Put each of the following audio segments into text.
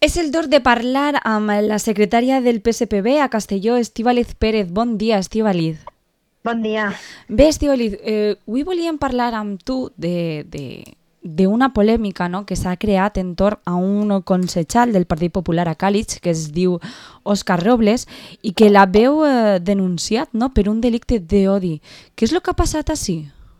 És el torn de parlar amb la secretària del PSPB a Castelló, Estíbaliz Pérez. Bon dia, Estíbaliz. Bon dia. Bé, Estíbaliz, avui volíem parlar amb tu d'una polèmica, no?, que s'ha creat entorn a un concejal del Partit Popular a Càlig, que es diu Òscar Robles, i que l'haveu denunciat, no?, per un delicte d'odi. Què és el que ha passat així?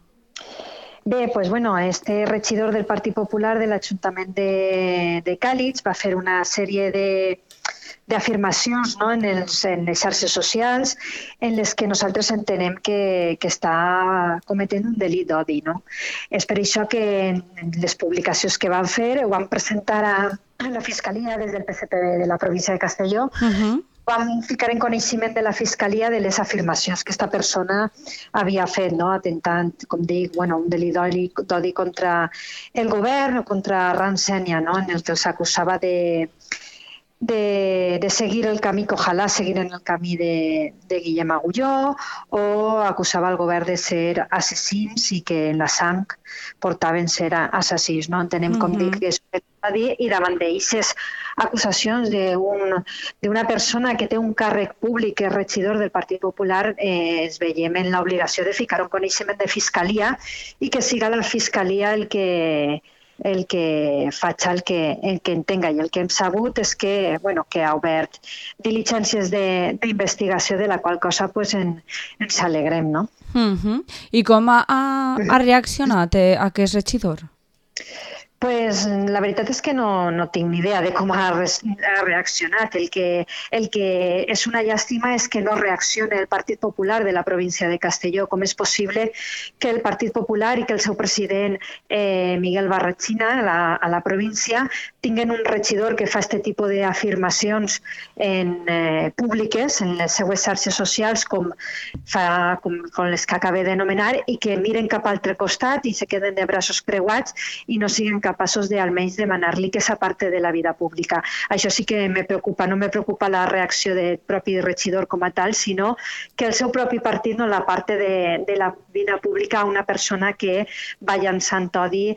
Bé, doncs, este regidor del Partit Popular de l'Ajuntament de Càlig va fer una sèrie d'afirmacions, no?, en les xarxes socials en les que nosaltres entenem que està cometent un delit d'odi, no? És per això que en les publicacions que van fer ho van presentar a la Fiscalia des del PSPB de la província de Castelló. Vam ficar en coneixement de la Fiscalia de les afirmacions que aquesta persona havia fet, no?, atentant, com dic, un delit d'odi contra el govern o contra Ran Sénia, no?, en el que els acusava de seguir el camí, que ojalà seguiren el camí de Guillem Agulló, o acusava el govern de ser assassins i que en la sang portaven ser assassins, no? Entenem, com dic, que és a dir, i davant d'aquestes acusacions d'una persona que té un càrrec públic, que és regidor del Partit Popular, es veiem en l'obligació de ficar un coneixement de Fiscalia i que siga la Fiscalia el que faig el que entenga. I el que hem sabut és que ha obert diligències d'investigació, de la qual cosa ens alegrem, no? I com ha reaccionat aquest regidor? Pues la veritat és que no tinc ni idea de com ha reaccionat. El que és una llàstima és que no reaccioni el Partit Popular de la província de Castelló. Com és possible que el Partit Popular i que el seu president Miguel Barrachina a la província tinguen un regidor que fa aquest tipus d'afirmacions públiques en les seues xarxes socials com les que acabé d'anomenar, i que miren cap al altre costat i se queden de braços creuats i no siguin capaços de almenys demanar-li que s'aparte de la vida pública. Això sí que me preocupa. No me preocupa la reacció del propi regidor com a tal, sinó que el seu propi partit no l'aparte de la vida pública a una persona que va llançant odi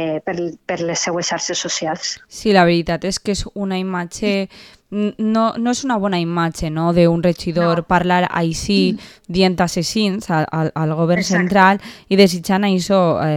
per les seues xarxes socials. Sí, la veritat és que és una imatge... No és una bona imatge, no?, d'un regidor parlar així, dient assassins al govern central i desitjant això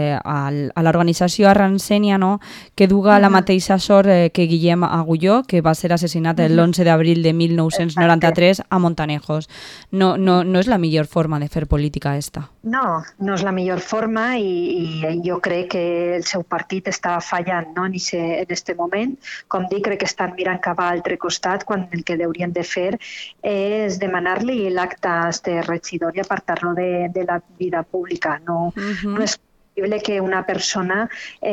a l'organització Ran Sénia, no?, que duga la mateixa sort que Guillem Agulló, que va ser assassinat l'11 d'abril de 1993 a Montanejos. No és la millor forma de fer política, esta. No és la millor forma, i jo crec que el seu partit està fallant, no?, en aquest moment. Com dic, crec que estan mirant cap a l'altre costat, quan el que haurien de fer és demanar-li l'acte a este regidor i apartar-lo de la vida pública. No és possible que una persona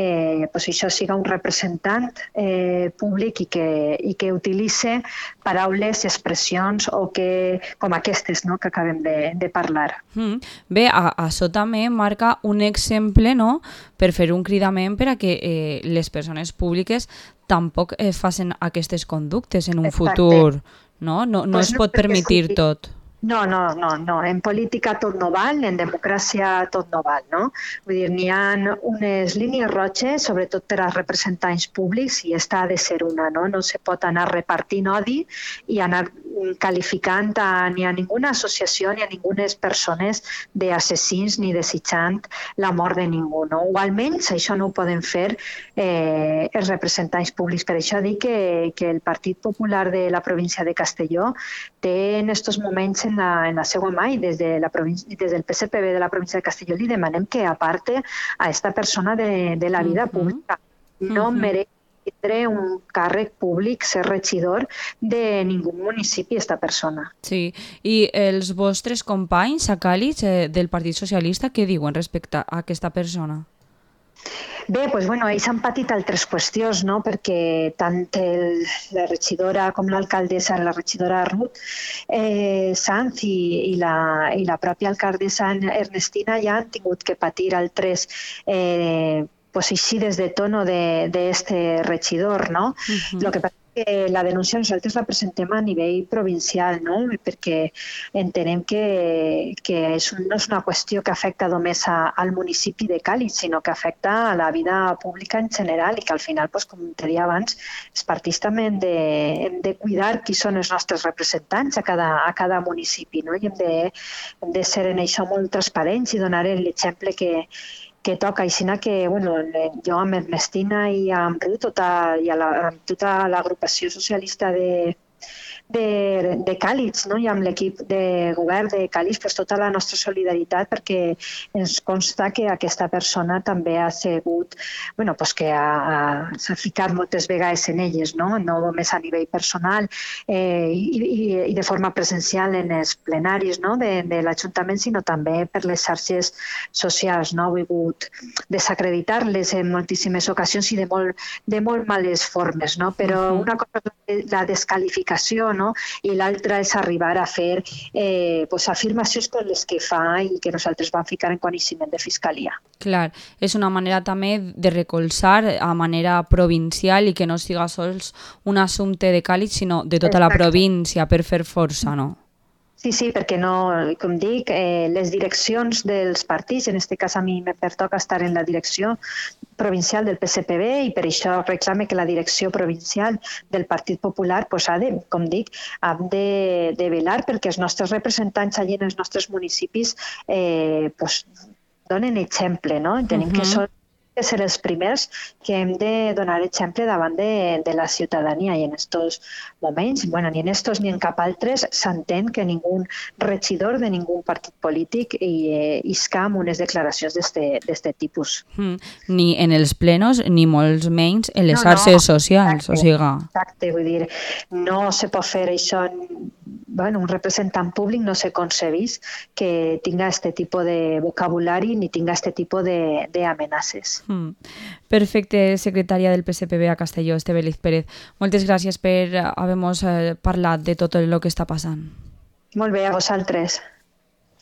això siga un representant públic i que utilitzi paraules i expressions com aquestes, no?, que acabem de parlar. Bé, això també marca un exemple, no?, per fer un cridament per a que les persones públiques tampoc facin aquestes conductes en un futur, no? No es pot permetir tot. No. En política tot no val, en democràcia tot no val, no? Vull dir, n'hi ha unes línies roges, sobretot per als representants públics, i aquesta ha de ser una, no? No se pot anar repartint odi i anar qualificant ni a ninguna associació ni a ningunes persones d'assassins ni desitjant la mort de ningú, no? O almenys això no ho poden fer els representants públics. Per això dic que el Partit Popular de la província de Castelló té en aquests moments en la seva mà, i des del PSPB de la província de Castelló li demanem que aparte a aquesta persona de la vida pública. No mereix tindre un càrrec públic, ser regidor de ningú municipi, aquesta persona. Sí, i els vostres companys a Càlig del Partit Socialista, què diuen respecte a aquesta persona? Bé, ells han patit altres qüestions, no?, perquè tant la regidora com l'alcaldessa, la regidora Ruth Sanz i la pròpia alcaldessa Ernestina ja han tingut que patir altres eixides de tono d'este regidor, no? Lo que passa La denúncia nosaltres la presentem a nivell provincial, no? Perquè entenem que no és una qüestió que afecta només al municipi de Càlig, sinó que afecta a la vida pública en general i que al final, doncs, com te deia abans, els partits també hem de cuidar qui són els nostres representants a cada municipi, no? I hem de ser en això molt transparents i donar l'exemple que toca. Així que jo amb Ernestina i amb Ruth amb tota l'agrupació socialista de Càlig, no? I amb l'equip de govern de Càlig, doncs tota la nostra solidaritat, perquè ens consta que aquesta persona també ha sigut, que s'ha ficat moltes vegades en elles, no només a nivell personal i de forma presencial en els plenaris, no? de l'Ajuntament, sinó també per les xarxes socials. No? Ha volgut desacreditar-les en moltíssimes ocasions i de molt males formes, no? Però una cosa és la descalificació, no? I l'altra és arribar a fer afirmacions com les que fa i que nosaltres vam ficar en coneixement de Fiscalia. Clar, és una manera també de recolzar a manera provincial i que no siga sols un assumpte de Càlig, sinó de tota la província per fer força, no? Sí, perquè com dic, les direccions dels partits, en aquest cas a mi me pertoca estar en la direcció provincial del PSPB i per això reclame que la direcció provincial del Partit Popular ha de velar perquè els nostres representants allà en els nostres municipis donen exemple, no? Tenim que ser els primers que hem de donar exemple davant de la ciutadania i en aquests moments, ni en estos ni en cap altres, s'entén que ningú regidor de ningú partit polític isca amb unes declaracions d'aquest tipus. Ni en els plenos, ni molts menys en les xarxes socials. Exacte, vull dir, no se pot fer això. Un representant públic no se concebís que tinga aquest tipus de vocabulari ni tinga aquest tipus d'amenaces. Perfecte, secretària del PSPB a Castelló, Estebeliz Pérez. Moltes gràcies per haver-nos parlat de tot el que està passant. Molt bé, a vosaltres.